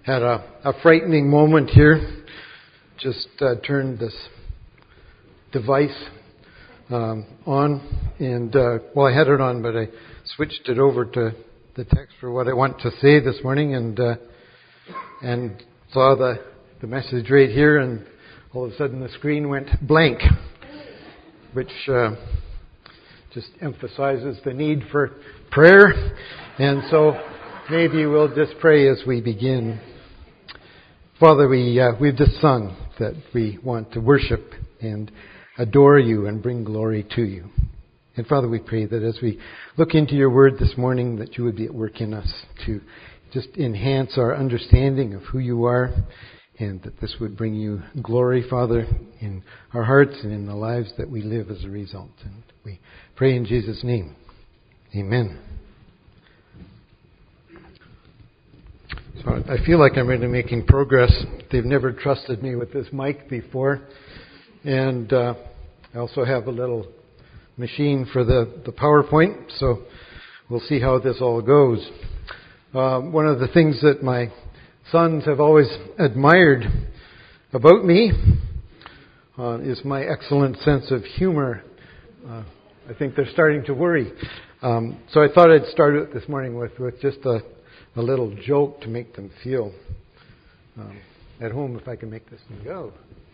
Had a frightening moment here. Just turned this device on, and I had it on, but I switched it over to the text for what I want to say this morning, and saw the message right here, and all of a sudden the screen went blank, which just emphasizes the need for prayer. And so maybe we'll just pray as we begin. Father, we've just sung that we want to worship and adore you and bring glory to you. And Father, we pray that as we look into your word this morning, that you would be at work in us to just enhance our understanding of who you are, and that this would bring you glory, Father, in our hearts and in the lives that we live as a result. And we pray in Jesus' name. Amen. So I feel like I'm really making progress. They've never trusted me with this mic before. And I also have a little machine for the PowerPoint. So we'll see how this all goes. One of the things that my sons have always admired about me is my excellent sense of humor. I think they're starting to worry. So I thought I'd start it this morning with just a little joke to make them feel at home, if I can make this thing go.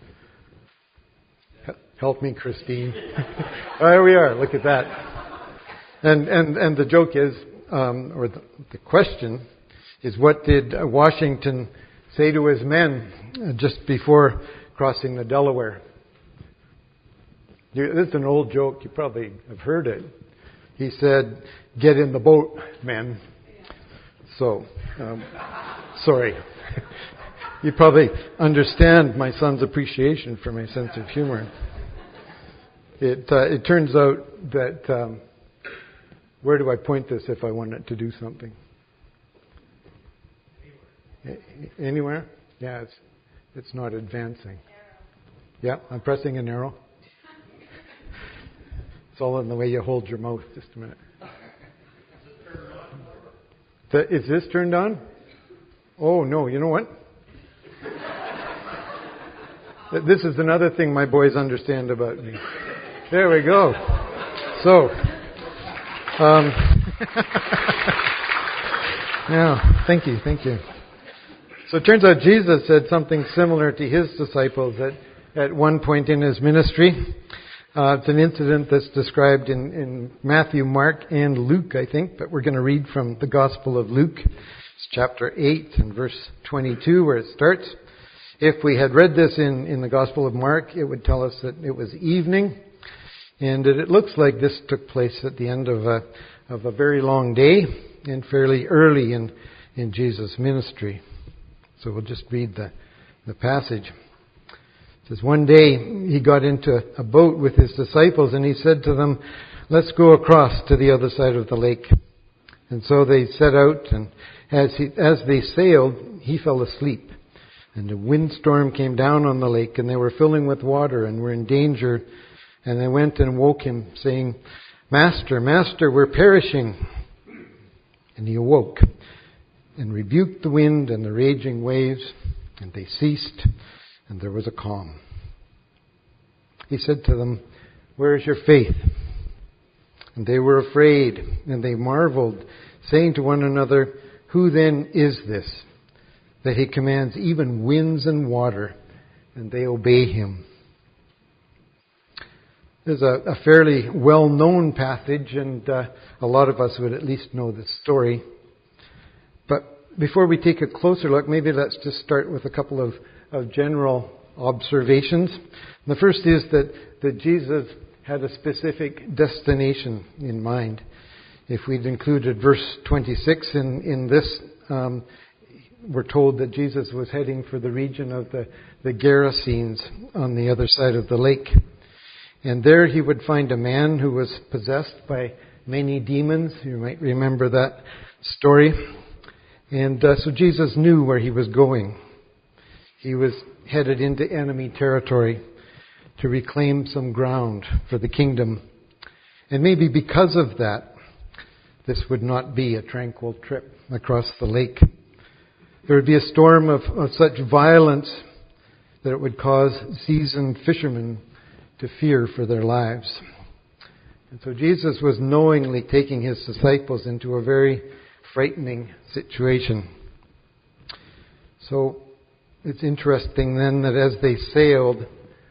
Help me, Christine. There we are. Look at that. And the joke is, or the question is, what did Washington say to his men just before crossing the Delaware? This is an old joke. You probably have heard it. He said, "Get in the boat, men." So, sorry. You probably understand my son's appreciation for my sense of humor. It turns out that, where do I point this if I want it to do something? Anywhere? Yeah, it's not advancing. Yeah, I'm pressing an arrow. It's all in the way you hold your mouth. Just a minute. Is this turned on? Oh, no. You know what? This is another thing my boys understand about me. There we go. So, yeah, thank you. So it turns out Jesus said something similar to his disciples at one point in his ministry. It's an incident that's described in Matthew, Mark, and Luke, I think, but we're going to read from the Gospel of Luke. It's chapter 8 and verse 22 where it starts. If we had read this in the Gospel of Mark, it would tell us that it was evening, and it looks like this took place at the end of a very long day and fairly early in Jesus' ministry. So we'll just read the passage. It says, one day he got into a boat with his disciples, and he said to them, "Let's go across to the other side of the lake." And so they set out, and as they sailed, he fell asleep. And a windstorm came down on the lake, and they were filling with water and were in danger. And they went and woke him, saying, "Master, Master, we're perishing." And he awoke and rebuked the wind and the raging waves, and they ceased, and there was a calm. He said to them, "Where is your faith?" And they were afraid, and they marveled, saying to one another, "Who then is this, that he commands even winds and water, and they obey him?" There's a fairly well-known passage, and a lot of us would at least know this story. But before we take a closer look, maybe let's just start with a couple of general observations. The first is that Jesus had a specific destination in mind. If we'd included verse 26 in this, we're told that Jesus was heading for the region of the Gerasenes on the other side of the lake. And there he would find a man who was possessed by many demons. You might remember that story. And so Jesus knew where he was going. He was headed into enemy territory to reclaim some ground for the kingdom. And maybe because of that, this would not be a tranquil trip across the lake. There would be a storm of such violence that it would cause seasoned fishermen to fear for their lives. And so Jesus was knowingly taking his disciples into a very frightening situation. So it's interesting then that as they sailed,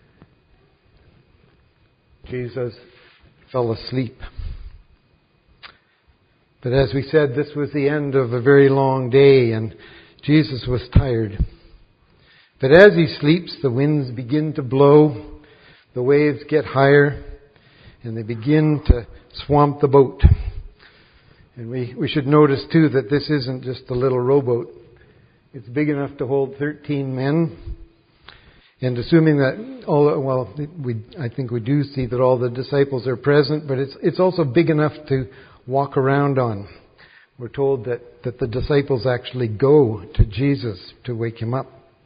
Jesus fell asleep. But as we said, this was the end of a very long day, and Jesus was tired. But as he sleeps, the winds begin to blow, the waves get higher, and they begin to swamp the boat. And we should notice too that this isn't just a little rowboat. It's big enough to hold 13 men. And assuming that I think we do see that all the disciples are present, but it's also big enough to walk around on. We're told that the disciples actually go to Jesus to wake him up.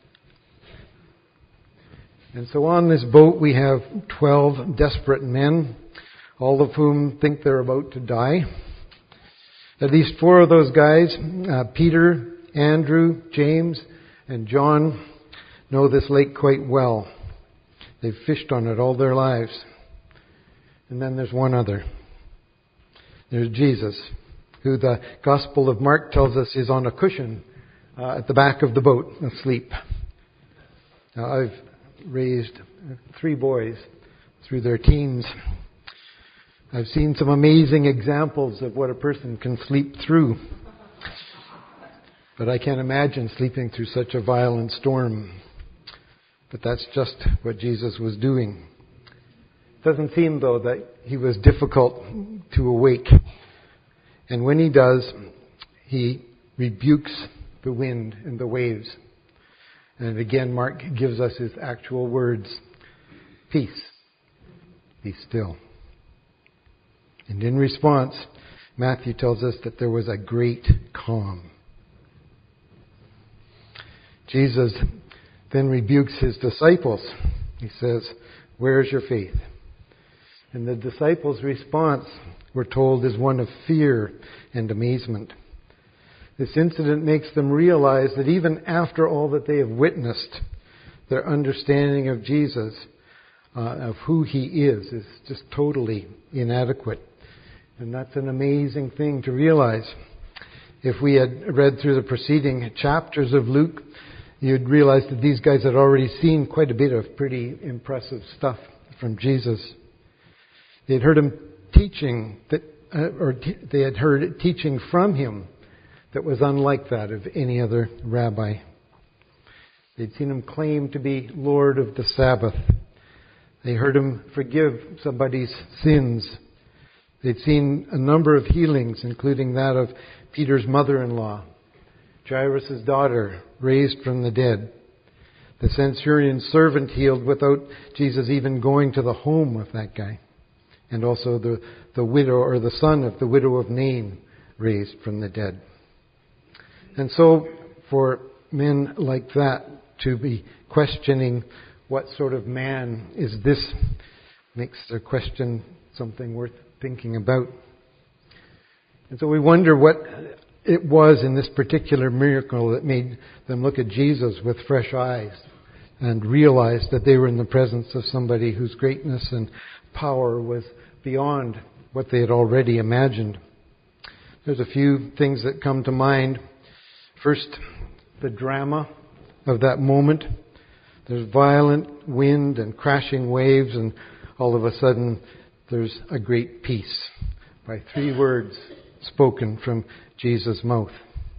And so on this boat we have 12 desperate men, all of whom think they're about to die. At least 4 of those guys, Peter, Andrew, James, and John, know this lake quite well. They've fished on it all their lives. And then there's one other. There's Jesus, who the Gospel of Mark tells us is on a cushion at the back of the boat, asleep. Now, I've raised 3 boys through their teens. I've seen some amazing examples of what a person can sleep through. But I can't imagine sleeping through such a violent storm. But that's just what Jesus was doing. It doesn't seem, though, that he was difficult to awake. And when he does, he rebukes the wind and the waves. And again, Mark gives us his actual words. Peace, be still. And in response, Matthew tells us that there was a great calm. Jesus then rebukes his disciples. He says, "Where is your faith?" And the disciples' response, we're told, is one of fear and amazement. This incident makes them realize that even after all that they have witnessed, their understanding of Jesus, of who he is just totally inadequate. And that's an amazing thing to realize. If we had read through the preceding chapters of Luke, you'd realize that these guys had already seen quite a bit of pretty impressive stuff from Jesus. They had heard him teaching, they had heard teaching from him that was unlike that of any other rabbi. They'd seen him claim to be Lord of the Sabbath. They heard him forgive somebody's sins. They'd seen a number of healings, including that of Peter's mother-in-law, Jairus' daughter, raised from the dead. The centurion's servant healed without Jesus even going to the home of that guy. And also the widow, or the son of the widow of Nain, raised from the dead. And so for men like that to be questioning what sort of man is this makes their question something worth thinking about. And so we wonder what it was in this particular miracle that made them look at Jesus with fresh eyes and realize that they were in the presence of somebody whose greatness and power was beyond what they had already imagined. There's a few things that come to mind. First, the drama of that moment. There's violent wind and crashing waves, and all of a sudden there's a great peace by 3 words spoken from Jesus' mouth.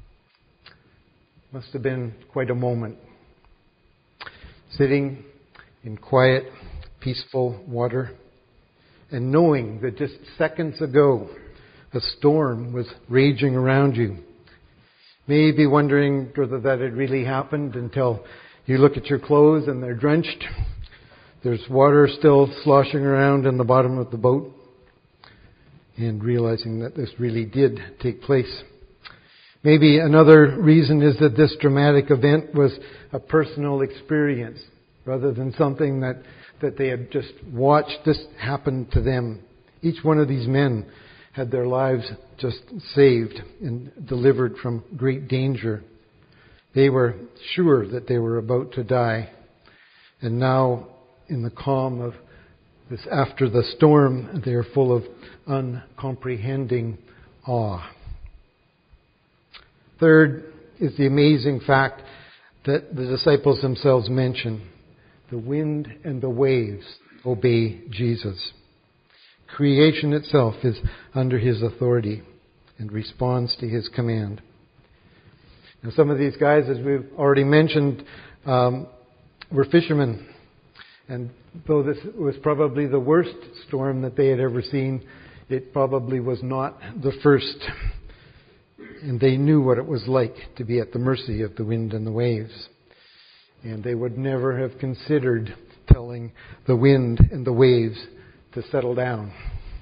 Must have been quite a moment. Sitting in quiet, peaceful water, and knowing that just seconds ago a storm was raging around you. Maybe wondering whether that had really happened until you look at your clothes and they're drenched. There's water still sloshing around in the bottom of the boat. And realizing that this really did take place. Maybe another reason is that this dramatic event was a personal experience rather than something that they had just watched this happen to them. Each one of these men had their lives just saved and delivered from great danger. They were sure that they were about to die. And now, in the calm of this after the storm, they are full of uncomprehending awe. Third is the amazing fact that the disciples themselves mention. The wind and the waves obey Jesus. Creation itself is under his authority and responds to his command. Now, some of these guys, as we've already mentioned, were fishermen. And though this was probably the worst storm that they had ever seen, it probably was not the first. And they knew what it was like to be at the mercy of the wind and the waves. And they would never have considered telling the wind and the waves to settle down.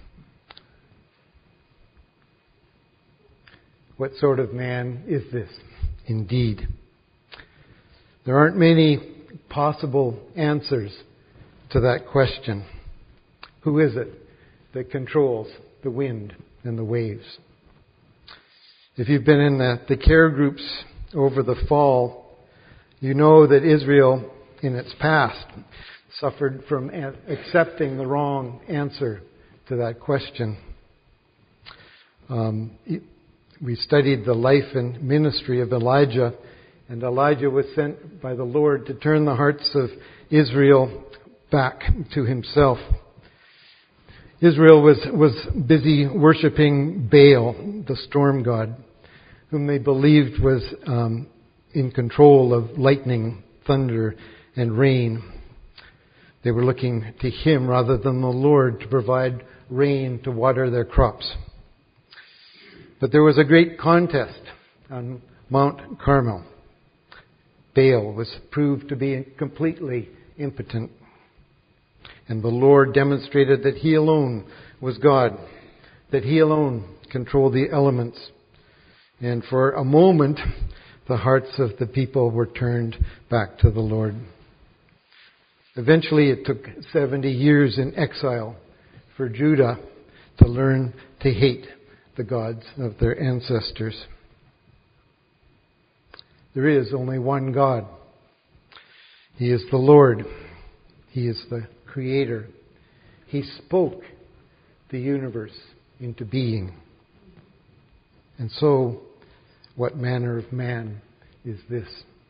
What sort of man is this? Indeed. There aren't many possible answers to that question. Who is it that controls the wind and the waves? If you've been in the care groups over the fall, you know that Israel in its past suffered from accepting the wrong answer to that question. We studied the life and ministry of Elijah, and Elijah was sent by the Lord to turn the hearts of Israel back to himself. Israel was busy worshiping Baal, the storm god, whom they believed was in control of lightning, thunder, and rain. They were looking to him rather than the Lord to provide rain to water their crops. But there was a great contest on Mount Carmel. Baal was proved to be completely impotent. And the Lord demonstrated that he alone was God, that he alone controlled the elements. And for a moment, the hearts of the people were turned back to the Lord. Eventually, it took 70 years in exile for Judah to learn to hate the gods of their ancestors. There is only one God. He is the Lord. He is the Creator. He spoke the universe into being. And so, what manner of man is this?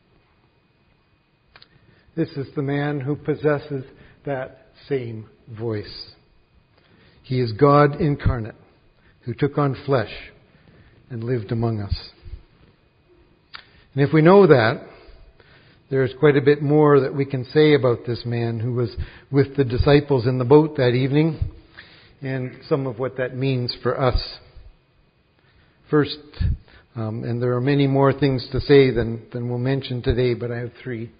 This is the man who possesses that same voice. He is God incarnate, who took on flesh and lived among us. And if we know that, there's quite a bit more that we can say about this man who was with the disciples in the boat that evening, and some of what that means for us. First, and there are many more things to say than we'll mention today, but I have 3.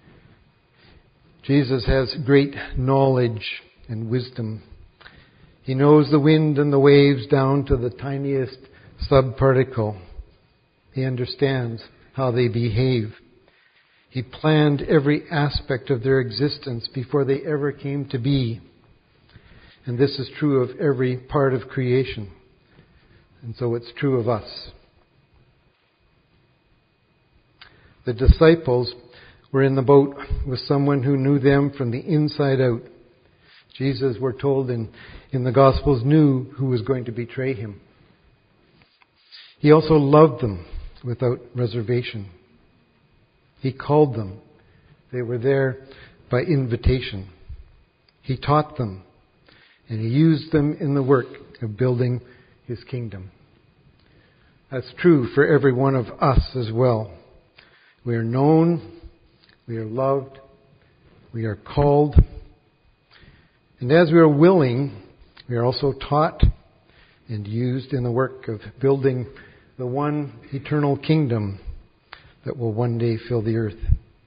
Jesus has great knowledge and wisdom. He knows the wind and the waves down to the tiniest subparticle. He understands how they behave. He planned every aspect of their existence before they ever came to be. And this is true of every part of creation. And so it's true of us. The disciples were in the boat with someone who knew them from the inside out. Jesus, we're told in the Gospels, knew who was going to betray him. He also loved them without reservation. He called them. They were there by invitation. He taught them, and he used them in the work of building his kingdom. That's true for every one of us as well. We are known, we are loved, we are called, and as we are willing, we are also taught and used in the work of building the one eternal kingdom that will one day fill the earth.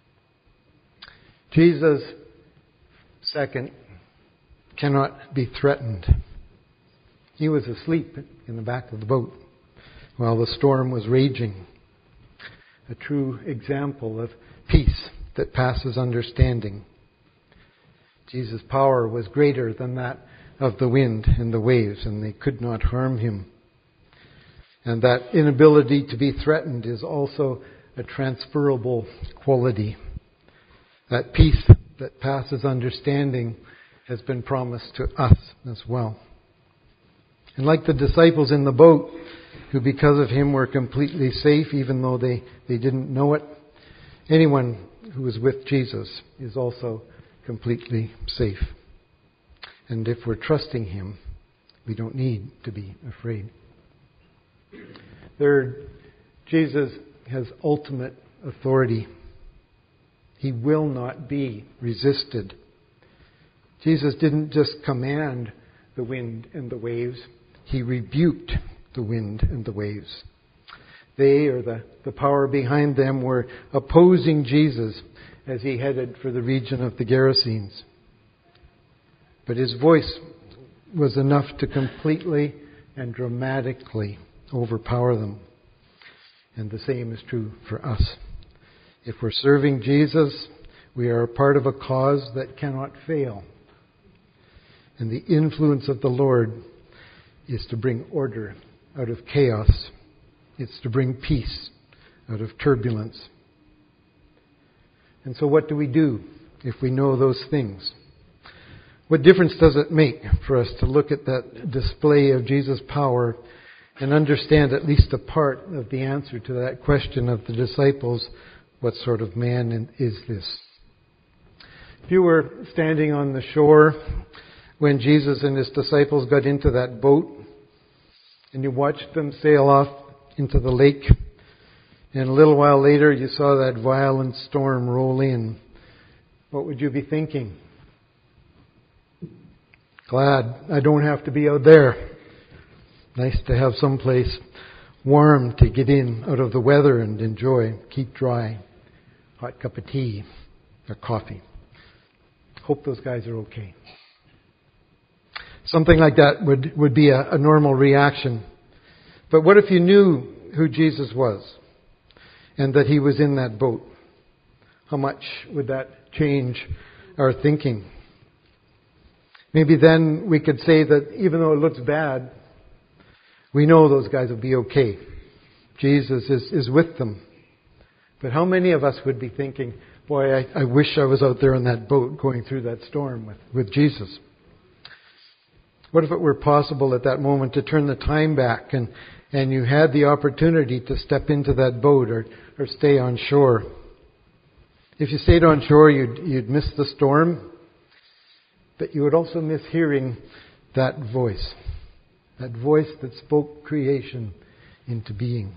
Jesus, second, cannot be threatened. He was asleep in the back of the boat while the storm was raging. A true example of peace that passes understanding. Jesus' power was greater than that of the wind and the waves, and they could not harm him. And that inability to be threatened is also a transferable quality. That peace that passes understanding has been promised to us as well. And like the disciples in the boat, who because of him were completely safe even though they didn't know it, anyone who is with Jesus is also completely safe. And if we're trusting him, we don't need to be afraid. Third, Jesus has ultimate authority. He will not be resisted. Jesus didn't just command the wind and the waves. He rebuked the wind and the waves. They, or the power behind them, were opposing Jesus as he headed for the region of the Gerasenes. But his voice was enough to completely and dramatically overpower them. And the same is true for us. If we're serving Jesus, we are a part of a cause that cannot fail. And the influence of the Lord is to bring order out of chaos. It's to bring peace out of turbulence. And so what do we do if we know those things? What difference does it make for us to look at that display of Jesus' power and understand at least a part of the answer to that question of the disciples, what sort of man is this? If you were standing on the shore when Jesus and his disciples got into that boat and you watched them sail off into the lake, and a little while later you saw that violent storm roll in, what would you be thinking? Glad I don't have to be out there. Nice to have some place warm to get in out of the weather and enjoy, keep dry, hot cup of tea or coffee. Hope those guys are okay. Something like that would be a normal reaction. But what if you knew who Jesus was and that he was in that boat? How much would that change our thinking? Maybe then we could say that even though it looks bad, we know those guys will be okay. Jesus is with them. But how many of us would be thinking, boy, I wish I was out there in that boat going through that storm with Jesus? What if it were possible at that moment to turn the time back and you had the opportunity to step into that boat or stay on shore? If you stayed on shore, you'd miss the storm, but you would also miss hearing that voice that spoke creation into being.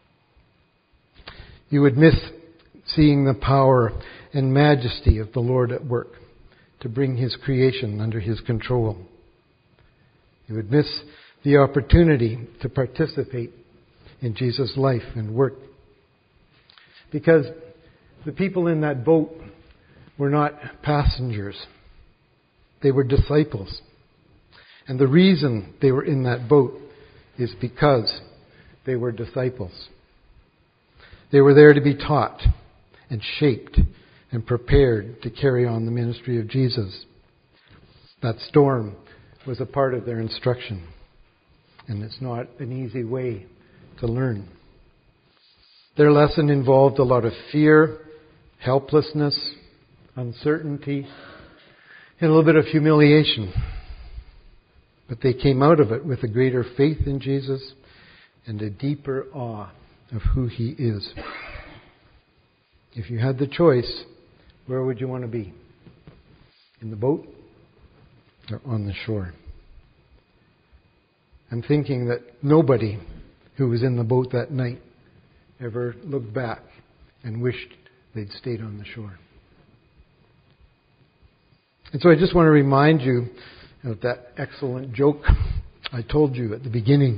You would miss seeing the power and majesty of the Lord at work to bring his creation under his control. You would miss the opportunity to participate in Jesus' life and work. Because the people in that boat were not passengers. They were disciples. And the reason they were in that boat is because they were disciples. They were there to be taught and shaped and prepared to carry on the ministry of Jesus. That storm was a part of their instruction. And it's not an easy way to learn. Their lesson involved a lot of fear, helplessness, uncertainty, and a little bit of humiliation. But they came out of it with a greater faith in Jesus and a deeper awe of who he is. If you had the choice, where would you want to be? In the boat or on the shore? I'm thinking that nobody who was in the boat that night ever looked back and wished they'd stayed on the shore. And so I just want to remind you of that excellent joke I told you at the beginning.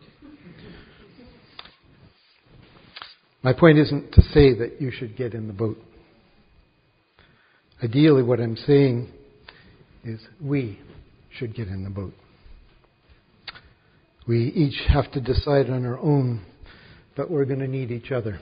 My point isn't to say that you should get in the boat. Ideally, what I'm saying is we should get in the boat. We each have to decide on our own, but we're going to need each other.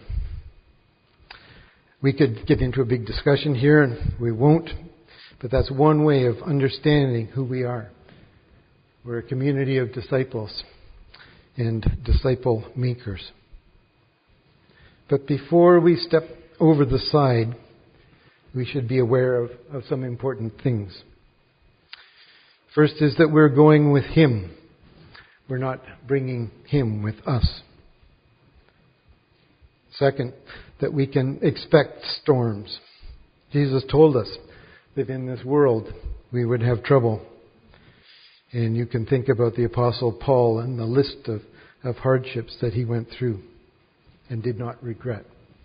We could get into a big discussion here, and we won't, but that's one way of understanding who we are. We're a community of disciples and disciple makers. But before we step over the side, we should be aware of some important things. First is that we're going with Him. We're not bringing Him with us. Second, that we can expect storms. Jesus told us that in this world we would have trouble. And you can think about the Apostle Paul and the list of hardships that he went through and did not regret.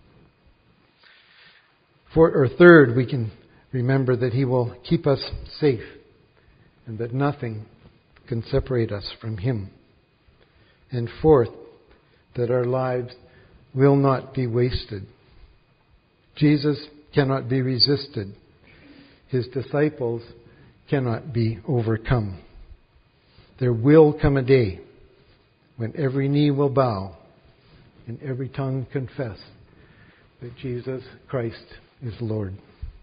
Third, we can remember that He will keep us safe and that nothing can separate us from Him. And fourth, that our lives will not be wasted. Jesus cannot be resisted. His disciples cannot be overcome. There will come a day when every knee will bow and every tongue confess that Jesus Christ is Lord.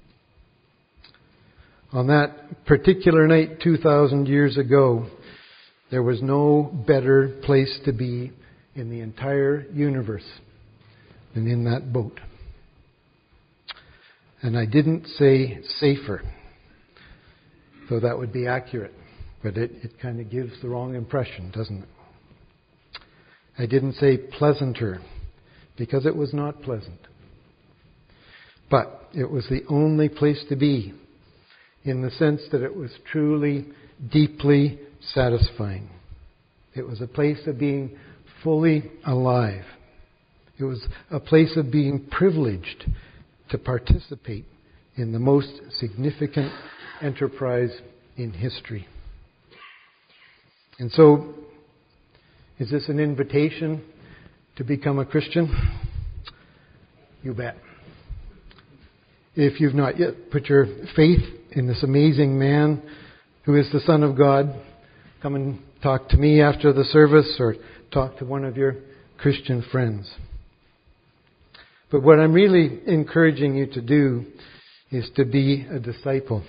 On that particular night 2,000 years ago, there was no better place to be in the entire universe than in that boat. And I didn't say safer, though that would be accurate, but it kind of gives the wrong impression, doesn't it? I didn't say pleasanter, because it was not pleasant. But it was the only place to be, in the sense that it was truly, deeply satisfying. It was a place of being fully alive. It was a place of being privileged to participate in the most significant enterprise in history. And so, is this an invitation to become a Christian? You bet. If you've not yet put your faith in this amazing man who is the Son of God, come and talk to me after the service or talk to one of your Christian friends. But what I'm really encouraging you to do is to be a disciple.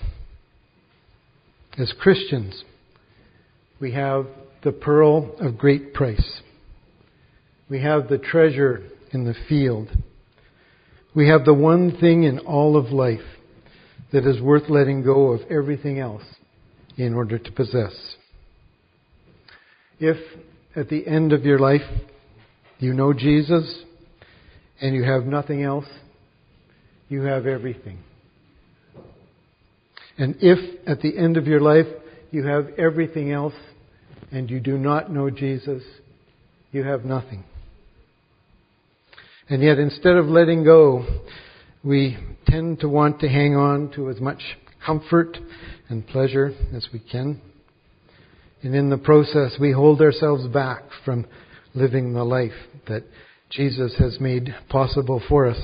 As Christians, we have the pearl of great price. We have the treasure in the field. We have the one thing in all of life that is worth letting go of everything else in order to possess. If at the end of your life you know Jesus and you have nothing else, you have everything. And if at the end of your life you have everything else and you do not know Jesus, you have nothing. And yet instead of letting go, we tend to want to hang on to as much comfort and pleasure as we can. And in the process, we hold ourselves back from living the life that Jesus has made possible for us.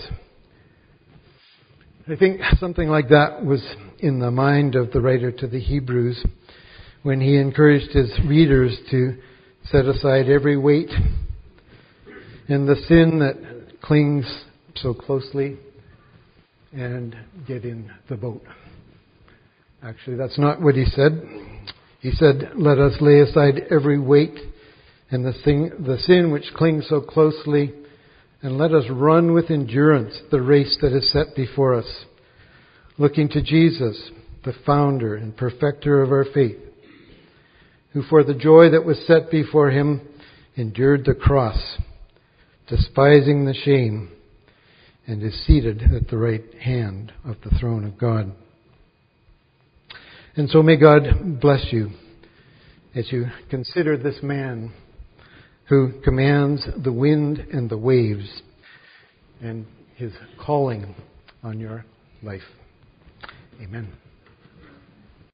I think something like that was in the mind of the writer to the Hebrews when he encouraged his readers to set aside every weight and the sin that clings so closely and get in the boat. Actually, that's not what he said. He said, let us lay aside every weight and the sin which clings so closely, and let us run with endurance the race that is set before us, looking to Jesus, the founder and perfecter of our faith, who for the joy that was set before him endured the cross, despising the shame, and is seated at the right hand of the throne of God. And so may God bless you as you consider this man who commands the wind and the waves and his calling on your life. Amen.